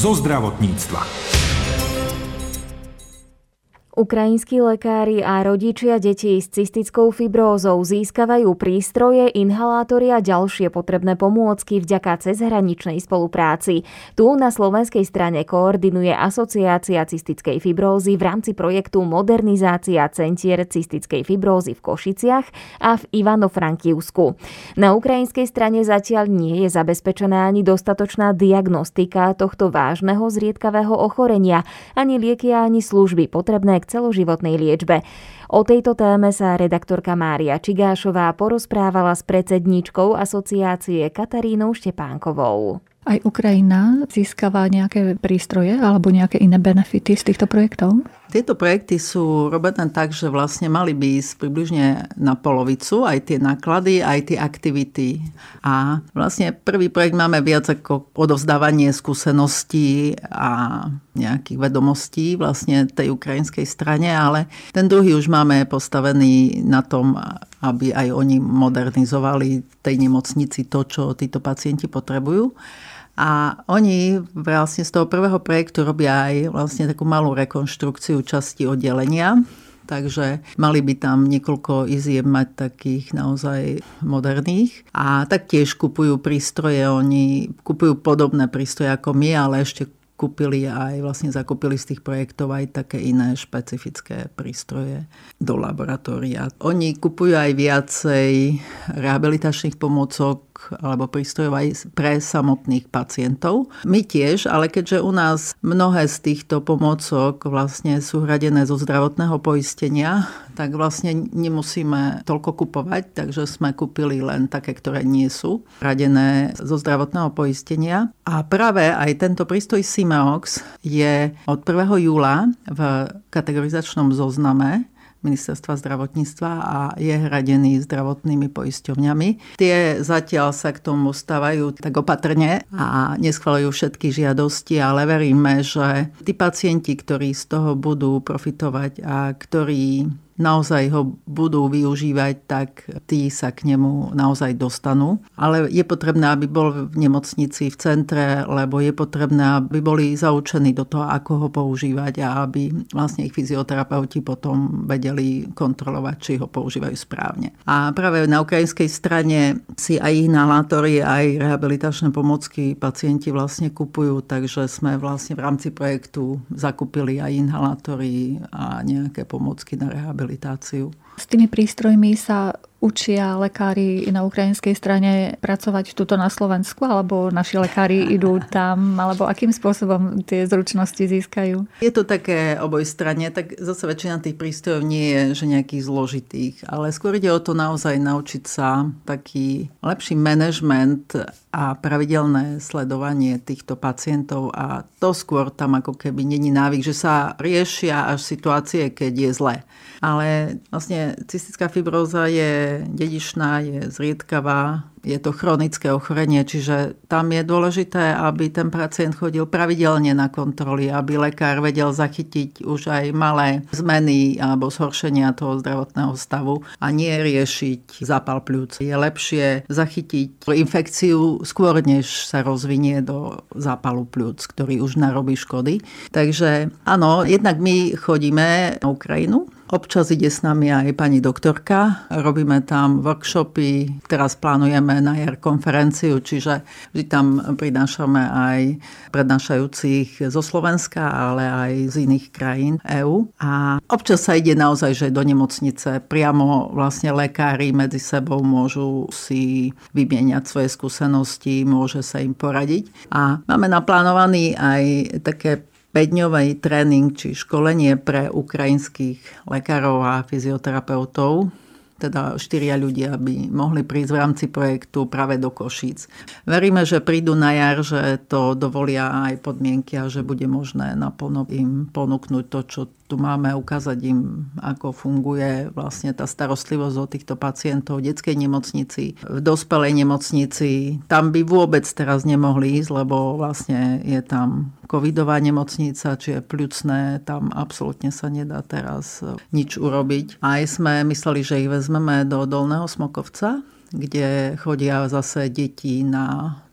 zo zdravotníctva. Ukrajinskí lekári a rodičia detí s cystickou fibrózou získavajú prístroje, inhalátory a ďalšie potrebné pomôcky vďaka cezhraničnej spolupráci. Tu na slovenskej strane koordinuje Asociácia cystickej fibrózy v rámci projektu Modernizácia centier cystickej fibrózy v Košiciach a v Ivano-Frankivsku. Na ukrajinskej strane zatiaľ nie je zabezpečená ani dostatočná diagnostika tohto vážneho zriedkavého ochorenia, ani lieky, ani služby potrebné k celoživotnej liečbe. O tejto téme sa redaktorka Mária Čigášová porozprávala s predsedníčkou asociácie Katarínou Štepánkovou. Aj Ukrajina získava nejaké prístroje alebo nejaké iné benefity z týchto projektov? Tieto projekty sú robené tak, že vlastne mali by ísť približne na polovicu, aj tie náklady, aj tie aktivity. A vlastne prvý projekt máme viac ako odovzdávanie skúseností a nejakých vedomostí vlastne tej ukrajinskej strane, ale ten druhý už máme postavený na tom, aby aj oni modernizovali tej nemocnici to, čo títo pacienti potrebujú. A oni vlastne z toho prvého projektu robia aj vlastne takú malú rekonštrukciu časti oddelenia. Takže mali by tam niekoľko izieb mať takých naozaj moderných. A taktiež kupujú prístroje, oni kupujú podobné prístroje ako my, ale ešte vlastne zakúpili z tých projektov aj také iné špecifické prístroje do laboratória. Oni kupujú aj viacej rehabilitačných pomôcok alebo prístrojov aj pre samotných pacientov. My tiež, ale keďže u nás mnohé z týchto pomôcok vlastne sú hradené zo zdravotného poistenia, tak vlastne nemusíme toľko kupovať, takže sme kúpili len také, ktoré nie sú hradené zo zdravotného poistenia. A práve aj tento prístroj Simeox je od 1. júla v kategorizačnom zozname Ministerstva zdravotníctva a je hradený zdravotnými poisťovňami. Tie zatiaľ sa k tomu stávajú tak opatrne a neschvaľujú všetky žiadosti, ale veríme, že tí pacienti, ktorí z toho budú profitovať a ktorí naozaj ho budú využívať, tak tí sa k nemu naozaj dostanú. Ale je potrebné, aby bol v nemocnici, v centre, lebo je potrebné, aby boli zaučení do toho, ako ho používať a aby vlastne ich fyzioterapeuti potom vedeli kontrolovať, či ho používajú správne. A práve na ukrajinskej strane si aj inhalátory, aj rehabilitačné pomocky pacienti vlastne kupujú, takže sme vlastne v rámci projektu zakúpili aj inhalátory a nejaké pomocky na rehabilitáciu. S tými prístrojmi sa učia lekári na ukrajinskej strane pracovať tuto na Slovensku, alebo naši lekári idú tam, alebo akým spôsobom tie zručnosti získajú? Je to také obojstranne, tak zase väčšina tých prístrojov nie je že nejakých zložitých, ale skôr ide o to naozaj naučiť sa taký lepší manažment a pravidelné sledovanie týchto pacientov a to skôr tam ako keby není návyk, že sa riešia až situácie, keď je zle. Ale vlastne cystická fibróza je dedičná, je zriedkavá, je to chronické ochorenie, čiže tam je dôležité, aby ten pacient chodil pravidelne na kontroly, aby lekár vedel zachytiť už aj malé zmeny alebo zhoršenia toho zdravotného stavu a nie riešiť zápal pľúc. Je lepšie zachytiť infekciu skôr, než sa rozvinie do zápalu pľúc, ktorý už narobí škody. Takže áno, jednak my chodíme na Ukrajinu. Občas ide s nami aj pani doktorka. Robíme tam workshopy. Teraz plánujeme na jar konferenciu, čiže vždy tam prinášame aj prednášajúcich zo Slovenska, ale aj z iných krajín EÚ. A občas sa ide naozaj, že do nemocnice priamo vlastne lekári medzi sebou môžu si vymieňať svoje skúsenosti, môže sa im poradiť. A máme naplánovaný aj také 5-dňový tréning či školenie pre ukrajinských lekárov a fyzioterapeutov. Teda 4 ľudia by mohli prísť v rámci projektu práve do Košíc. Veríme, že prídu na jar, že to dovolia aj podmienky a že bude možné naplno im ponúknuť to, čo tu máme, ukázať im, ako funguje vlastne tá starostlivosť o týchto pacientov v detskej nemocnici, v dospelej nemocnici. Tam by vôbec teraz nemohli ísť, lebo vlastne je tam covidová nemocnica, čiže pľucné, tam absolútne sa nedá teraz nič urobiť. Aj sme mysleli, že ich vezmeme do Dolného Smokovca, kde chodia zase deti na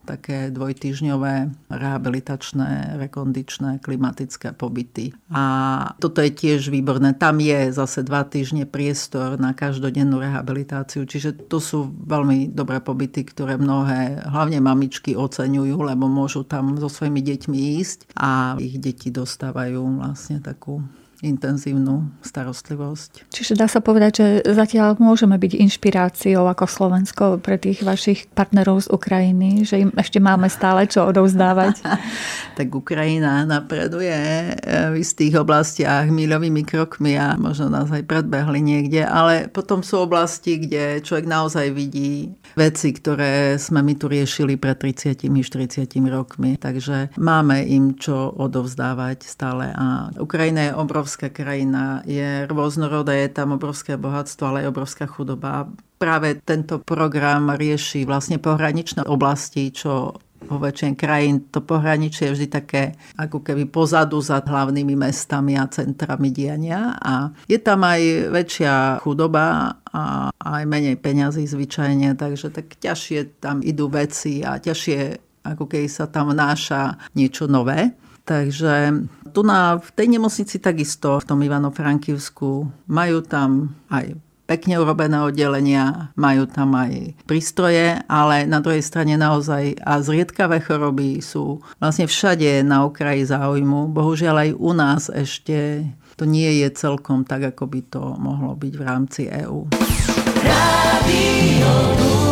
také dvojtýždňové rehabilitačné, rekondičné, klimatické pobyty. A toto je tiež výborné. Tam je zase 2 týždne priestor na každodennú rehabilitáciu. Čiže to sú veľmi dobré pobyty, ktoré mnohé, hlavne mamičky, oceňujú, lebo môžu tam so svojimi deťmi ísť a ich deti dostávajú vlastne takú intenzívnu starostlivosť. Čiže dá sa povedať, že zatiaľ môžeme byť inšpiráciou ako Slovensko pre tých vašich partnerov z Ukrajiny, že im ešte máme stále čo odovzdávať. Tak Ukrajina napreduje v istých oblastiach míľovými krokmi a možno nás aj predbehli niekde, ale potom sú oblasti, kde človek naozaj vidí veci, ktoré sme my tu riešili pred 30-40 rokmi. Takže máme im čo odovzdávať stále a Ukrajina je obrovská krajina, je rôznorodá, je tam obrovské bohatstvo, ale aj obrovská chudoba. Práve tento program rieši vlastne pohraničné oblasti, čo vo väčšine krajín to pohraničie je vždy také ako keby pozadu za hlavnými mestami a centrami diania. A je tam aj väčšia chudoba a aj menej peňazí zvyčajne, takže tak ťažšie tam idú veci a ťažšie ako keby sa tam vnáša niečo nové. Takže tu v tej nemocnici takisto, v tom Ivano-Frankivsku, majú tam aj pekne urobené oddelenia, majú tam aj prístroje, ale na druhej strane naozaj a zriedkavé choroby sú vlastne všade na okraji záujmu. Bohužiaľ aj u nás ešte to nie je celkom tak, ako by to mohlo byť v rámci EÚ.